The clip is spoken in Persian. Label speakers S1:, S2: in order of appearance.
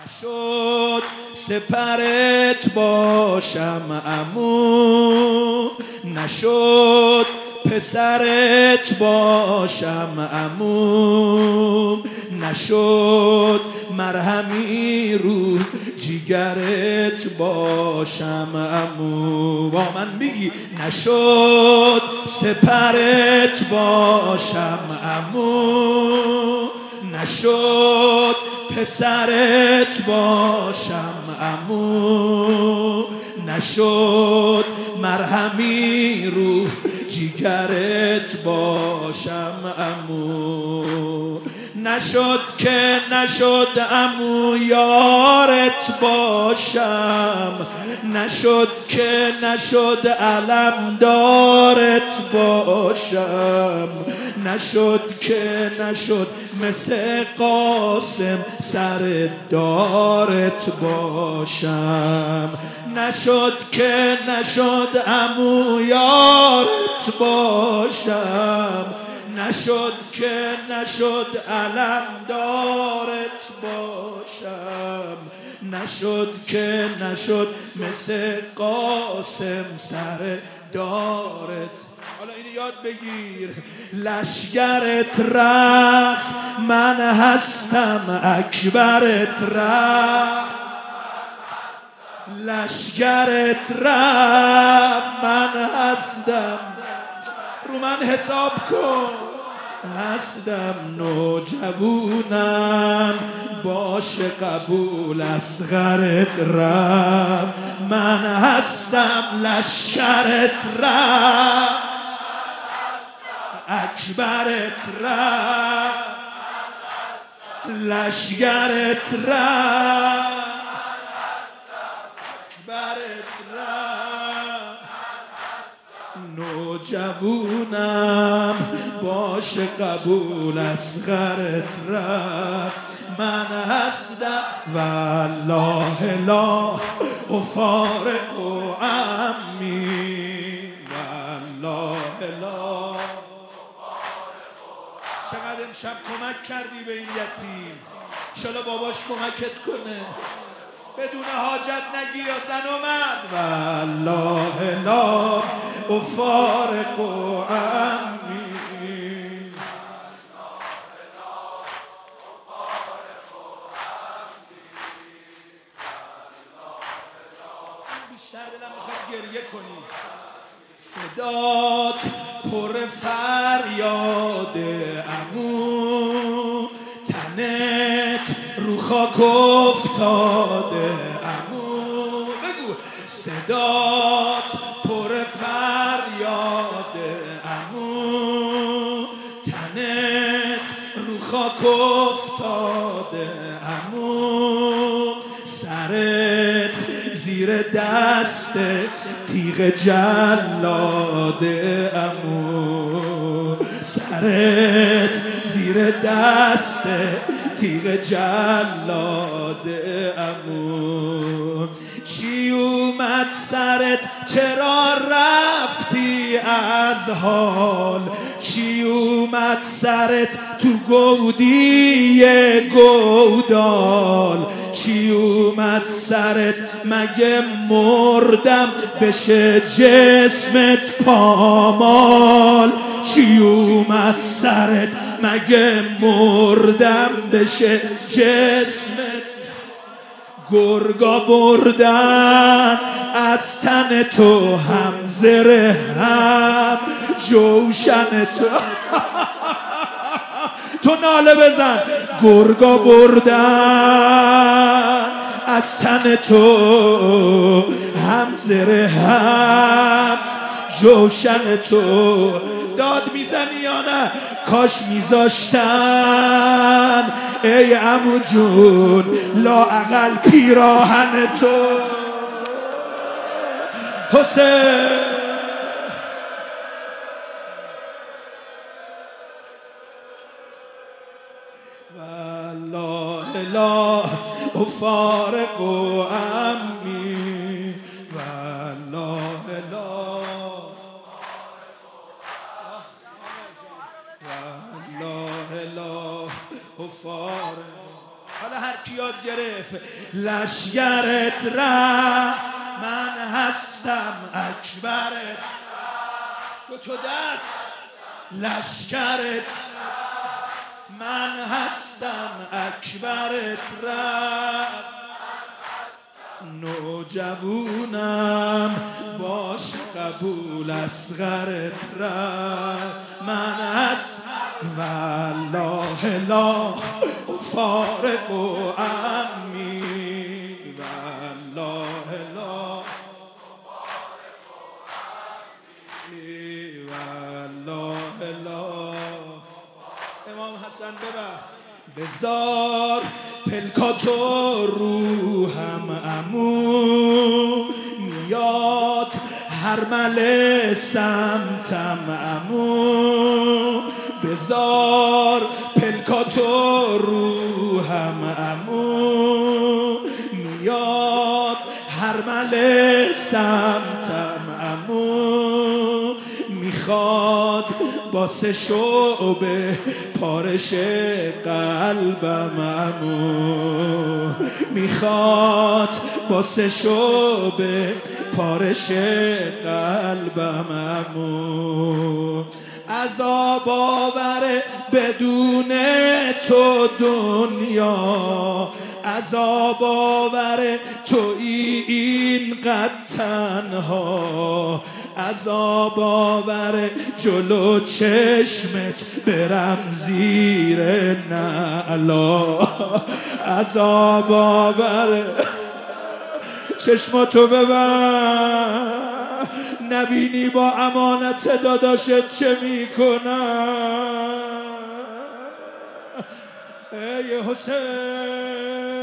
S1: نشد سپرت باشم عمو، نشد پسرت باشم عمو، نشد مرهمی رو جیگرت باشم عمو. با من میگی نشد سپرت باشم عمو، نشد پسرت باشم عمو، نشد مرهمی رو جیگرت باشم عمو، نشد که نشد عمو یارت باشم، نشد که نشد علمدارت باشم، نشد که نشد مثل قاسم سر دارت باشم، نشد که نشد عمو یارت باشم، نشد که نشد علمدارت باشم، نشد که نشد مثل قاسم سر دارت. حالا اینو یاد بگیر. لشگرت رفت من هستم اکبرت رفت، لشگرت رفت من هستم، رو من حساب کن، هستم نوجوونم باشه قبول اصغرت رفت، من هستم لشگرت رفت اکبرت رفت، لشگرت رفت اکبرت رفت، نوجوونم باشه قبول اصغرت رفت، من هستم والله لا افارق عمی، والله لا. چقدر امشب کمک کردی به این یتیم، انشالله باباش کمکت کنه، بدون حاجت نگی یا زن اومد. والله لا افارق عمی، بیشتر دلم میخواد گریه کنی. صدات پر فریاد عمو، تنت رو خاک افتاده عمو، بگو صدات پر فریاد عمو، تنت رو خاک افتاده عمو، سرت زیر دست تیغ جلاد عمو، سرت زیر دست تیغ جلاد عمو، چی اومد سرت چرا رفتی از حال، چی اومد سرت تو گودی گودال، چی اومد سرت مگه مردم بشه جسمت پامال، چی اومد سرت مگه مردم بشه جسمت، گرگا بردن از تن تو هم زره هم جوشن تو تو ناله بزن، گرگا بردن از تن تو هم زره هم جوشن تو، داد میزنی یا نه؟ کاش میذاشتن ای عمو جون لااقل پیراهن تو. حسین والله لا افارق عمی، والله لا، والله لا افارق. حالا هر کی یاد گرفت لشگرت رفت من هستم اکبرت دو تا دست لشگرت من هستم اکبرت رفت نوجوونم باش قبول اصغرت رفت من هستم والله لا فارق و عمی والله لا والله لا امام حسن بذار پلکاتو روحم عمو میاد هرمل سمتم عمو بذار پلکاتو روحم عمو میاد هرمل سمتم عمو میخواد با سه شعبه پارش قلبم عمو میخواد با سه شعبه پارش قلبم عمو عذاب آوره بدون تو دنیا عذاب آوره تویی اینقدر تنها عذاب آوره جلو چشمت برم زیر نعلا عذاب آوره چشماتو ببر نبینی با امانت داداشت چه میکنن ای حسین